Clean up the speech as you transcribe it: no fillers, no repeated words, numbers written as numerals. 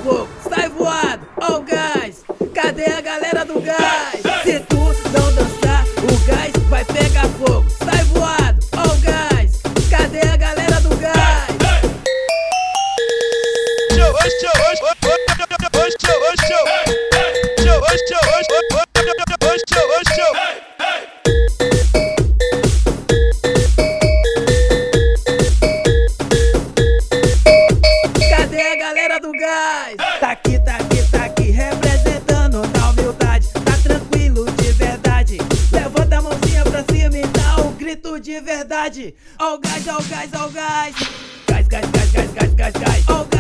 fogo, sai voado, ó o gás. Cadê a galera do gás? Se tu não dançar, o gás vai pegar fogo, sai voado, ó o gás. Cadê a galera do gás? Cadê a galera do gás? Tá aqui, representando na humildade. Tá tranquilo de verdade. Levanta a mãozinha pra cima e dá um grito de verdade. Ó o gás, ó o gás, ó o gás. Gás, gás, gás, gás, gás, gás, gás. Ó o